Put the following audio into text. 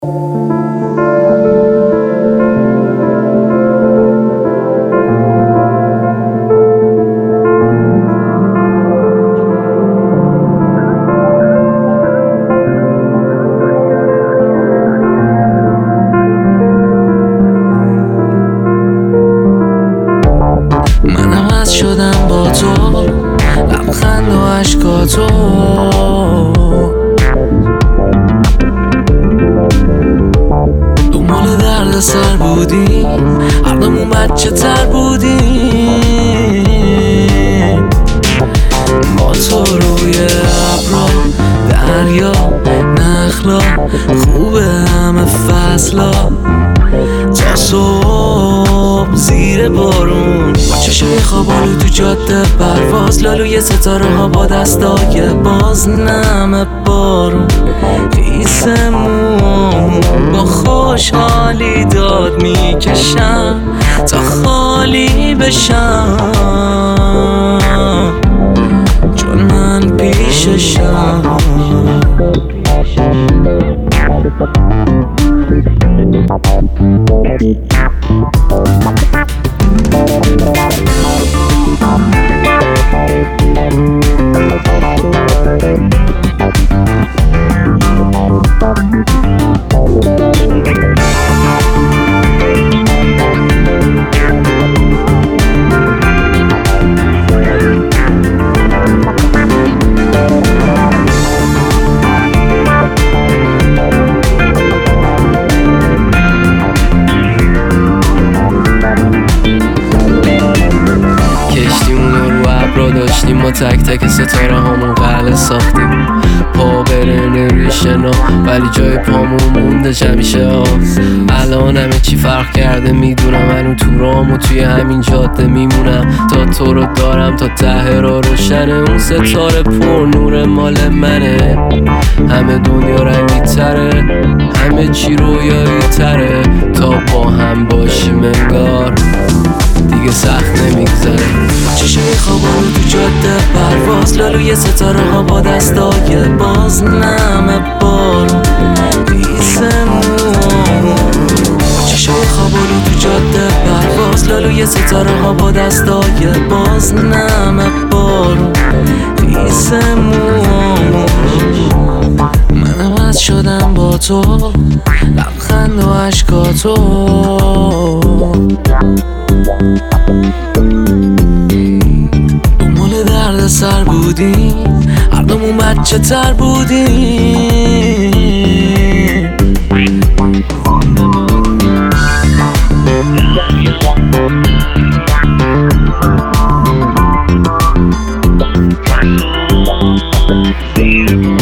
من عوض شدم با تو، لبخند و عشقاتو. دنبال درد سر بودیم، هر دومون بچه تر بودیم. با تو روی ابرا، دریا، نخلا، خوبه همه فصلا. تا صبح زیر بارون، با چشای خوابالو تو جاده پرواز. لالوی ستاره ها با دستای باز، نم بارون خیس مومون. با خوشحالی داد میکشم تا خالی بشم، چون من پیششم. داشتیم ما تک تک ستاره همون قلعه ساختیم. پا برنه روی شنا، ولی جای پامون مونده همیشه. الان همه چی فرق کرده میدونم، هنو تو رام و توی همین جاده میمونم. تا تو رو دارم تا ته را روشنه، اون ستاره پر نور مال منه. همه دنیا رنگی تره، همه چی رویایی تره. تا با هم باشیم انگار دیگه سخت نمیگذره. چشای خوابالو تو جاده پرواز، لالوی ستاره ها با دستای باز. نم بارون خیس مومون. چشای خوابالو تو جاده پرواز، لالوی ستاره ها با دستای باز. نم بارون خیس مومون. من عوض شدم با تو، لبخند و عشقاتو. دنبال درد سر بودیم، هر دومون بچه تر بودیم. See you.